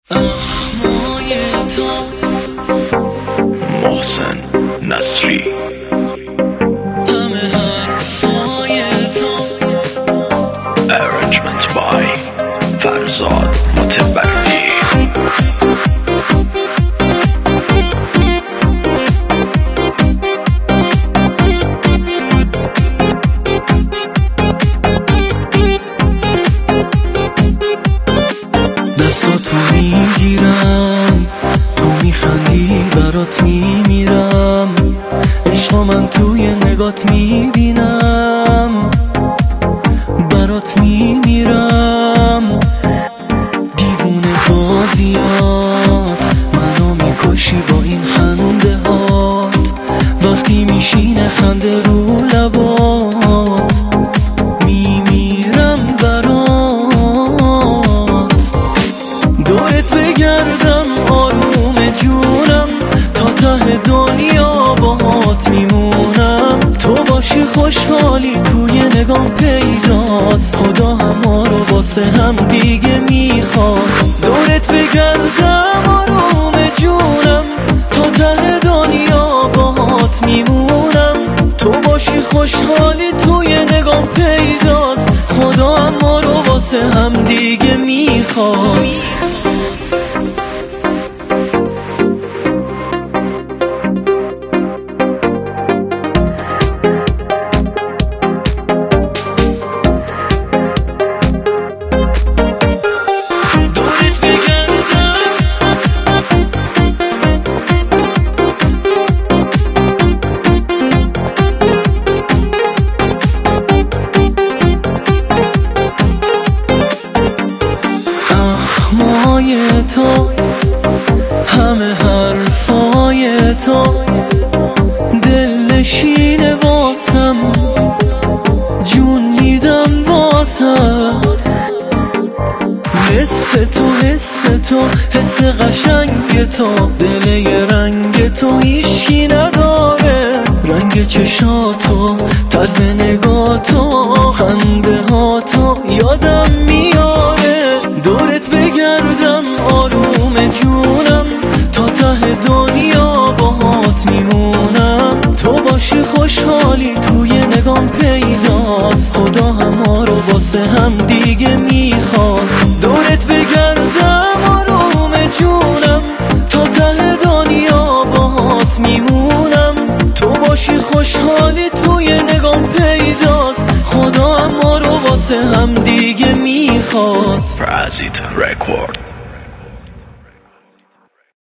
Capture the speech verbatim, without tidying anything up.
اخمای تو محسن نصری همه حرفای تو Arrangement by فرزاد متوکلی دستاتو میگیرم، تو میخندی برات میمیرم، عشقا من توی نگات میبینم، برات میمیرم. دیوونه بازیات منو میکشی با این خنده هات، وقتی میشینه خنده رو لبات میمیرم برات. دورت بگردم آروم جونم، تا ته دنیا باهات میمونم. تو باشی خوشحالی توی نگام پیداست، خدا همه رو واسه هم دیگه میخواست. دورت بگردم آروم جونم، تا ته دنیا باهات میمونم. تو باشی خوشحالی توی نگام پیداست، خدا همه رو واسه هم دیگه میخواست. تو همه حرفای تو دلنشینه واسم، جون میدم واسم. حس تو حس تو حس قشنگ تو، دل یه رنگ تو هیشکی نداره. رنگ چشاتو، طرز نگاتو، خنده ها تو یادم میاره. دورت بگردم آروم جونم، تا ته دنیا باهات میمونم. تو باشی خوشحالی توی نگام پیداست، خدا همه رو واسه هم دیگه میخواست. دورت بگردم آروم جونم، تا ته دنیا باهات میمونم. تو باشی خوشحالی توی نگام پیداست، خدا همه رو واسه هم دیگه میخواست. فرزید رکورد.